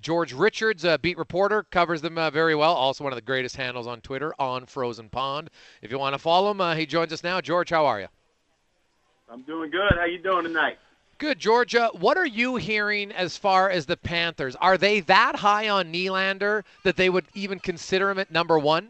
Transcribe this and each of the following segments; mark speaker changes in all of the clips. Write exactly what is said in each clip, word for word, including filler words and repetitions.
Speaker 1: George Richards, a beat reporter, covers them uh, very well. Also one of the greatest handles on Twitter, on Frozen Pond. If you want to follow him, uh, he joins us now. George, how are you?
Speaker 2: I'm doing good. How you doing tonight?
Speaker 1: Good, Georgia. What are you hearing as far as the Panthers? Are they that high on Nylander that they would even consider him at number one?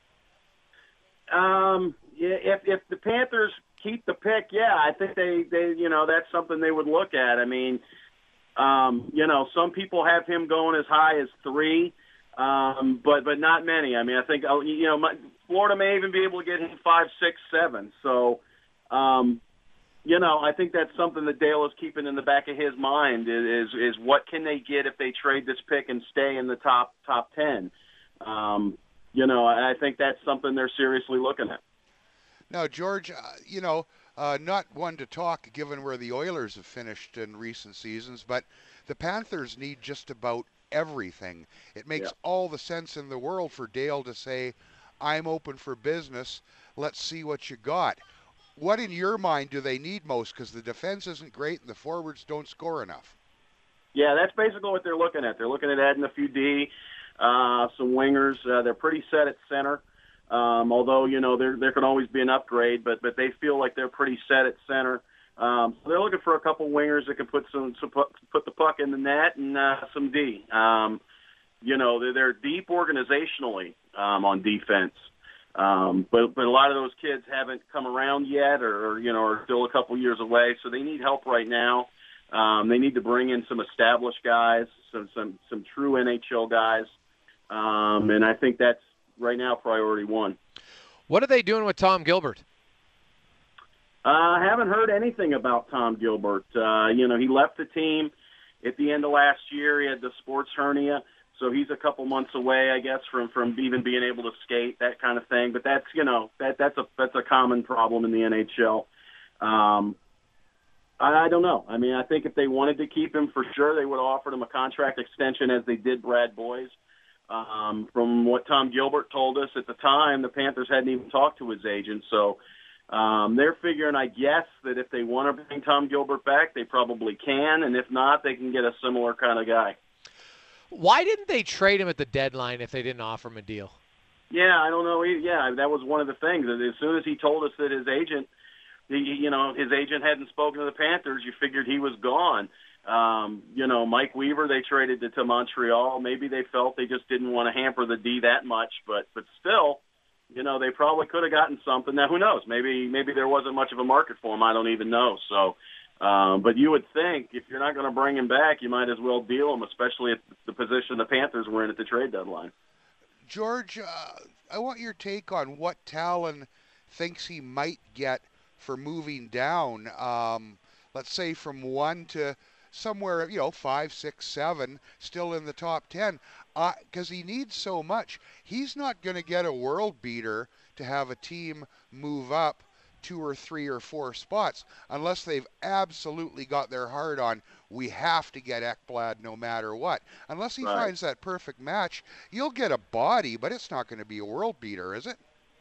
Speaker 2: Um, yeah, if if the Panthers keep the pick, yeah, I think they, they you know that's something they would look at. I mean, um, you know, some people have him going as high as three, um, but but not many. I mean, I think oh, you know my, Florida may even be able to get him five, six, seven. So, um, you know, I think that's something that Dale is keeping in the back of his mind is is what can they get if they trade this pick and stay in the top top ten. Um, You know, I think that's something they're seriously looking at.
Speaker 3: Now, George, uh, you know, uh, not one to talk given where the Oilers have finished in recent seasons, but the Panthers need just about everything. It makes
Speaker 2: Yeah.
Speaker 3: all the sense in the world for Dale to say, I'm open for business. Let's see what you got. What in your mind do they need most? Because the defense isn't great and the forwards don't score enough.
Speaker 2: Yeah, that's basically what they're looking at. They're looking at adding a few D, uh, some wingers. Uh, they're pretty set at center. Um, although, you know, there there can always be an upgrade, but but they feel like they're pretty set at center. Um, so they're looking for a couple wingers that can put some, some put, put the puck in the net and uh, some D. Um, you know, they're, they're deep organizationally um, on defense, um, but but a lot of those kids haven't come around yet, or, or you know, are still a couple years away. So they need help right now. Um, they need to bring in some established guys, some some some true N H L guys, um, and I think that's right now priority one.
Speaker 1: What are they doing with Tom Gilbert?
Speaker 2: I uh, haven't heard anything about Tom Gilbert. Uh, you know, he left the team at the end of last year. He had the sports hernia, so he's a couple months away, I guess, from from even being able to skate, that kind of thing. But that's you know that that's a that's a common problem in the N H L. Um, I, I don't know. I mean, I think if they wanted to keep him, for sure, they would have offered him a contract extension as they did Brad Boyes. Um, from what Tom Gilbert told us at the time, the Panthers hadn't even talked to his agent. So um, they're figuring, I guess, that if they want to bring Tom Gilbert back, they probably can. And if not, they can get a similar kind of guy.
Speaker 1: Why didn't they trade him at the deadline if they didn't offer him a deal?
Speaker 2: Yeah, I don't know. Yeah, that was one of the things. As soon as he told us that his agent, you know, his agent hadn't spoken to the Panthers, you figured he was gone. Um, you know, Mike Weaver, they traded to, to Montreal. Maybe they felt they just didn't want to hamper the D that much, but but still, you know, they probably could have gotten something. Now, who knows? Maybe maybe there wasn't much of a market for him. I don't even know. So, um, but you would think if you're not going to bring him back, you might as well deal him, especially at the position the Panthers were in at the trade deadline.
Speaker 3: George, uh, I want your take on what Talon thinks he might get for moving down. Um, let's say from one to somewhere, you know, five, six, seven, still in the top ten, because uh, he needs so much. He's not going to get a world beater to have a team move up two or three or four spots unless they've absolutely got their heart on, we have to get Ekblad no matter what. Unless he
Speaker 2: right.
Speaker 3: finds that perfect match, you'll get a body, but it's not going to be a world beater, is it?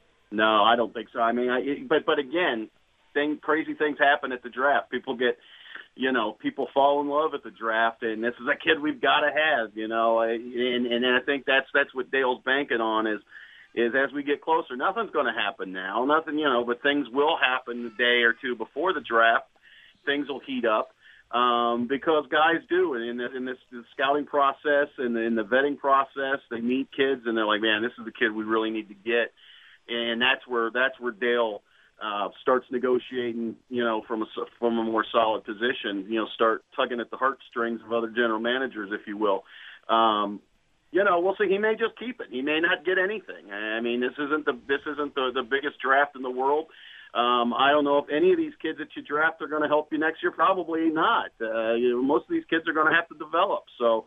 Speaker 2: No, I don't think so. I mean, I, it, but but again, thing, crazy things happen at the draft. People get You know, people fall in love at the draft, and this is a kid we've got to have. You know, and and I think that's that's what Dale's banking on is is as we get closer. Nothing's going to happen now, nothing, you know, but things will happen a day or two before the draft. Things will heat up um, because guys do, and in, the, in this the scouting process and in the vetting process, they meet kids, and they're like, man, this is the kid we really need to get, and that's where that's where Dale. Uh, starts negotiating, you know, from a from a more solid position. You know, start tugging at the heartstrings of other general managers, if you will. Um, you know, we'll see. He may just keep it. He may not get anything. I mean, this isn't the this isn't the, the biggest draft in the world. Um, I don't know if any of these kids that you draft are going to help you next year. Probably not. Uh, you know, most of these kids are going to have to develop. So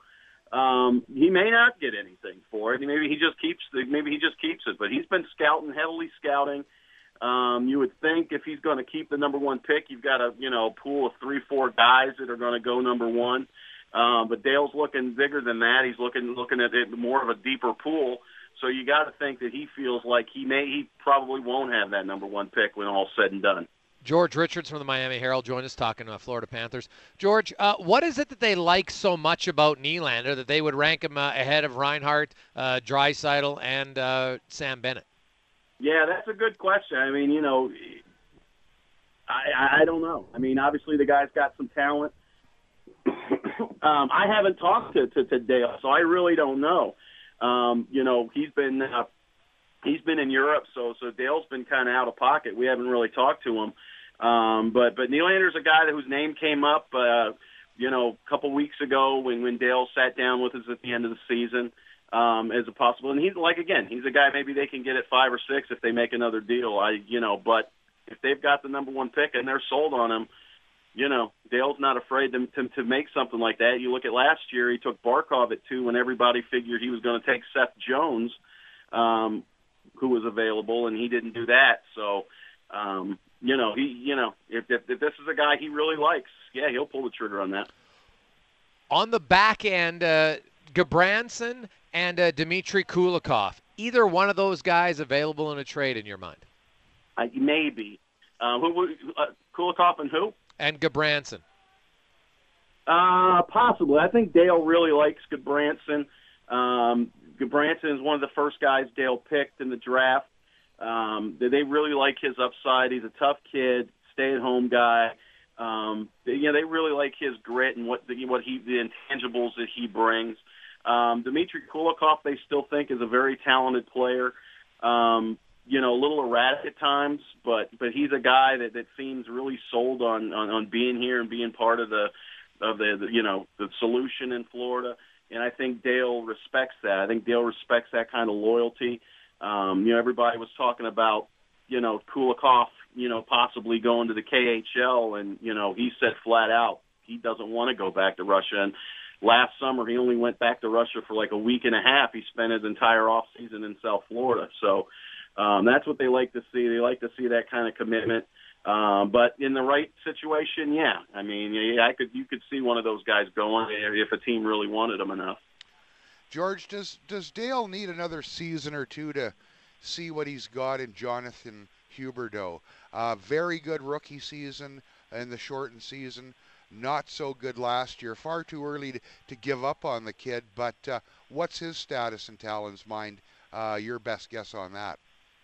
Speaker 2: um, he may not get anything for it. Maybe he just keeps the, maybe he just keeps it. But he's been scouting, heavily scouting. Um, you would think if he's going to keep the number one pick, you've got a you know pool of three, four guys that are going to go number one. Um, but Dale's looking bigger than that. He's looking looking at it more of a deeper pool. So you got to think that he feels like he may he probably won't have that number one pick when all's said and done.
Speaker 1: George Richards from the Miami Herald joined us talking about Florida Panthers. George, uh, what is it that they like so much about Nylander that they would rank him uh, ahead of Reinhart, uh, Draisaitl, and uh, Sam Bennett?
Speaker 2: Yeah, that's a good question. I mean, you know, I, I don't know. I mean, obviously the guy's got some talent. um, I haven't talked to, to, to Dale, so I really don't know. Um, you know, he's been uh, he's been in Europe, so so Dale's been kind of out of pocket. We haven't really talked to him. Um, but but Nylander's a guy whose name came up, uh, you know, a couple weeks ago when when Dale sat down with us at the end of the season um, as a possible. And he's like again, he's a guy maybe they can get at five or six if they make another deal. I you know, but if they've got the number one pick and they're sold on him, you know, Dale's not afraid to, to to make something like that. You look at last year, he took Barkov at two when everybody figured he was going to take Seth Jones, um, who was available, and he didn't do that. So. Um, You know, he. You know, if, if if this is a guy he really likes, yeah, he'll pull the trigger on that.
Speaker 1: On the back end, uh, Gabranson and uh, Dmitry Kulikov. Either one of those guys available in a trade in your mind?
Speaker 2: Uh, maybe. Uh, who? Uh, Kulikov and who?
Speaker 1: And Gabranson.
Speaker 2: Uh, possibly. I think Dale really likes Gabranson. Um, Gabranson is one of the first guys Dale picked in the draft. Um, they really like his upside. He's a tough kid, stay-at-home guy. Um, you know, they really like his grit and what the, what he the intangibles that he brings. Um, Dmitry Kulikov, they still think is a very talented player. Um, you know, a little erratic at times, but but he's a guy that, that seems really sold on, on, on being here and being part of the of the, the you know the solution in Florida. And I think Dale respects that. I think Dale respects that kind of loyalty. Um, you know, everybody was talking about, you know, Kulikov, you know, possibly going to the K H L, and, you know, he said flat out he doesn't want to go back to Russia. And last summer he only went back to Russia for like a week and a half. He spent his entire off season in South Florida. So um, that's what they like to see. They like to see that kind of commitment. Um, but in the right situation, yeah. I mean, yeah, I could you could see one of those guys going if a team really wanted him enough.
Speaker 3: George, does does Dale need another season or two to see what he's got in Jonathan Huberdeau? Uh, very good rookie season in the shortened season. Not so good last year. Far too early to, to give up on the kid. But uh, what's his status in Talon's mind? Uh, your best guess on that?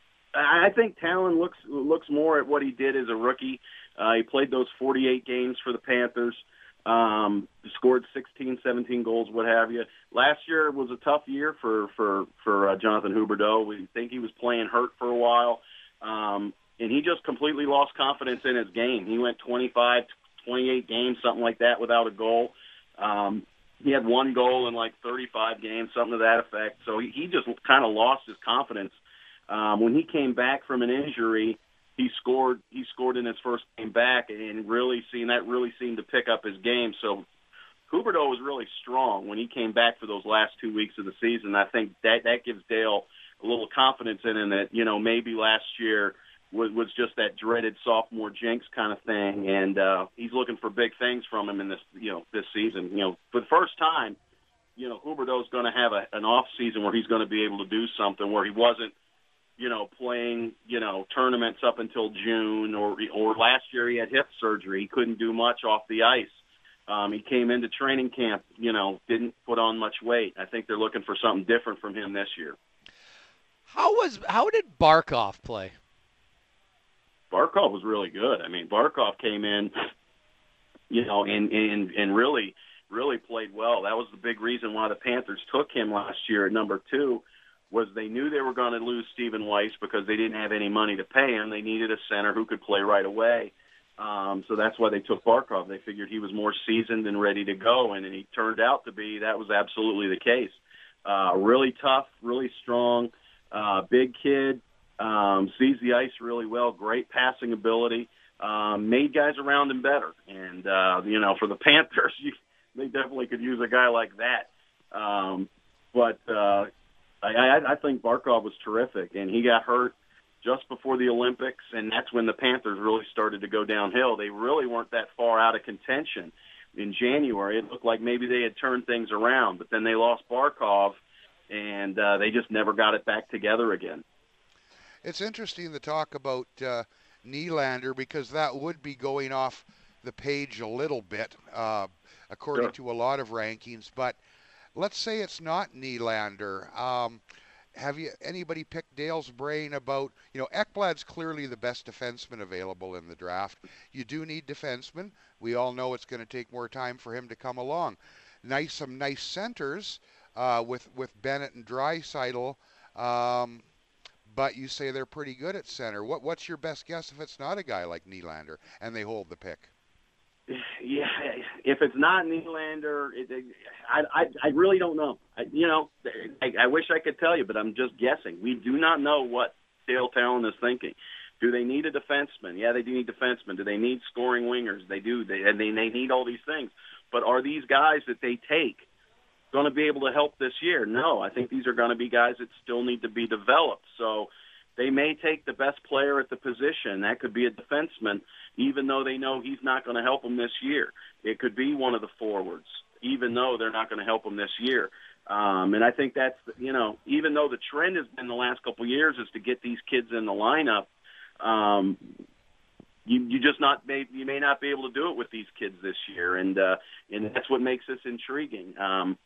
Speaker 2: I think Talon looks looks more at what he did as a rookie. Uh, he played those forty-eight games for the Panthers. Um, scored sixteen, seventeen goals, what have you. Last year was a tough year for for for uh, Jonathan Huberdeau. We think he was playing hurt for a while, um, and he just completely lost confidence in his game. He went twenty-five, twenty-eight games, something like that, without a goal. Um, he had one goal in like thirty-five games, something to that effect. So he, he just kind of lost his confidence. Um, when he came back from an injury, he scored. He scored in his first game back, and really seen that really seemed to pick up his game. So Huberdeau was really strong when he came back for those last two weeks of the season. I think that that gives Dale a little confidence in him that, you know, maybe last year was, was just that dreaded sophomore jinx kind of thing, and uh, he's looking for big things from him in this, you know, this season. You know, for the first time, you know, Huberdeau's going to have a, an off season where he's going to be able to do something where he wasn't, you know, playing, you know, tournaments up until June, or or last year he had hip surgery. He couldn't do much off the ice. Um, he came into training camp, you know, didn't put on much weight. I think they're looking for something different from him this year.
Speaker 1: How was how did Barkov play?
Speaker 2: Barkov was really good. I mean, Barkov came in, you know, and and and really really played well. That was the big reason why the Panthers took him last year at number two. Was they knew they were going to lose Stephen Weiss because they didn't have any money to pay him. They needed a center who could play right away. Um, so that's why they took Barkov. They figured he was more seasoned and ready to go, and, and he turned out to be. That was absolutely the case. Uh, really tough, really strong, uh, big kid, um, sees the ice really well, great passing ability, um, made guys around him better. And, uh, you know, for the Panthers, you, they definitely could use a guy like that. Um, but, uh, I, I, I think Barkov was terrific, and he got hurt just before the Olympics, and that's when the Panthers really started to go downhill. They really weren't that far out of contention in January. It looked like maybe they had turned things around, but then they lost Barkov, and uh, they just never got it back together again.
Speaker 3: It's interesting to talk about uh, Nylander, because that would be going off the page a little bit, uh, according
Speaker 2: Sure.
Speaker 3: to a lot of rankings. But let's say it's not Nylander. Um, have you anybody picked Dale's brain about, you know, Ekblad's clearly the best defenseman available in the draft. You do need defensemen. We all know it's going to take more time for him to come along. Nice, some nice centers uh, with with Bennett and Draisaitl, um, but you say they're pretty good at center. What what's your best guess if it's not a guy like Nylander and they hold the pick?
Speaker 2: Yeah, if it's not Nylander, it, it, I, I I really don't know. I, you know, I, I wish I could tell you, but I'm just guessing. We do not know what Dale Talon is thinking. Do they need a defenseman? Yeah, they do need defensemen. Do they need scoring wingers? They do. They and they, they need all these things. But are these guys that they take going to be able to help this year? No, I think these are going to be guys that still need to be developed. So they may take the best player at the position. That could be a defenseman, even though they know he's not going to help them this year. It could be one of the forwards, even though they're not going to help them this year. Um, and I think that's, you know, even though the trend has been the last couple of years is to get these kids in the lineup, um, you, you just not may, you may not be able to do it with these kids this year, and uh, and that's what makes this intriguing. Um,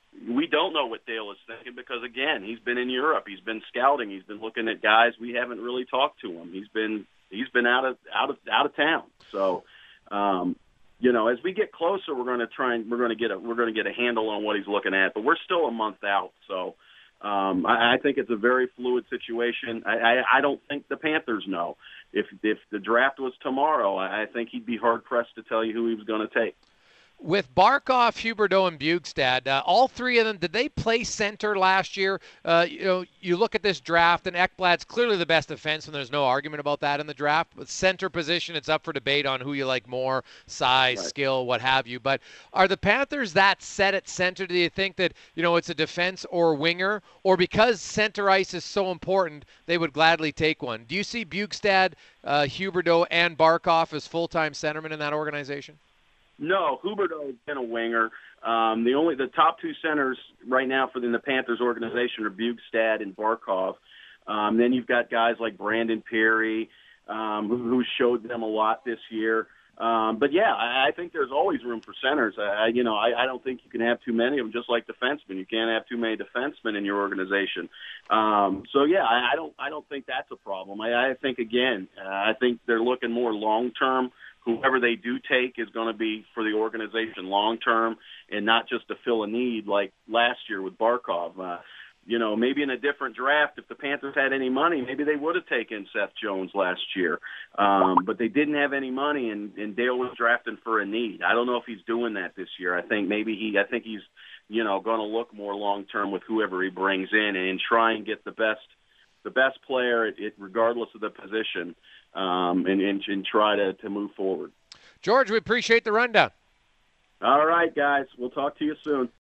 Speaker 2: we don't know what Dale is thinking because, again, he's been in Europe, he's been scouting, he's been looking at guys. We haven't really talked to him. He's been he's been out of out of out of town. So, um, you know, as we get closer, we're going to try and we're going to get a we're going to get a handle on what he's looking at. But we're still a month out, so. Um, I, I think it's a very fluid situation. I, I, I don't think the Panthers know. If if the draft was tomorrow, I, I think he'd be hard pressed to tell you who he was going to take.
Speaker 1: With Barkov, Huberdeau, and Bjugstad, uh, all three of them, did they play center last year? Uh, you know, you look at this draft, and Ekblad's clearly the best defenseman. There's no argument about that in the draft. With center position, it's up for debate on who you like more, size,
Speaker 2: Right.
Speaker 1: skill, what have you. But are the Panthers that set at center? Do you think that, you know, it's a defense or winger? Or because center ice is so important, they would gladly take one? Do you see Bjugstad, uh, Huberdeau, and Barkov as full-time centermen in that organization?
Speaker 2: No, Huberdeau has been a winger. Um, the only the top two centers right now for the, the Panthers organization are Bjugstad and Barkov. Um, then you've got guys like Brandon Perry, um, who, who showed them a lot this year. Um, but yeah, I, I think there's always room for centers. I, you know, I, I don't think you can have too many of them. Just like defensemen, you can't have too many defensemen in your organization. Um, so yeah, I, I don't, I don't think that's a problem. I, I think again, uh, I think they're looking more long term. Whoever they do take is going to be for the organization long term and not just to fill a need like last year with Barkov. Uh, you know, maybe in a different draft, if the Panthers had any money, maybe they would have taken Seth Jones last year. Um, but they didn't have any money, and, and Dale was drafting for a need. I don't know if he's doing that this year. I think maybe he, I think he's, you know, going to look more long term with whoever he brings in and try and get the best, the best player, it, it, regardless of the position, um, and, and, and try to, to move forward.
Speaker 1: George, we appreciate the rundown.
Speaker 2: All right, guys. We'll talk to you soon.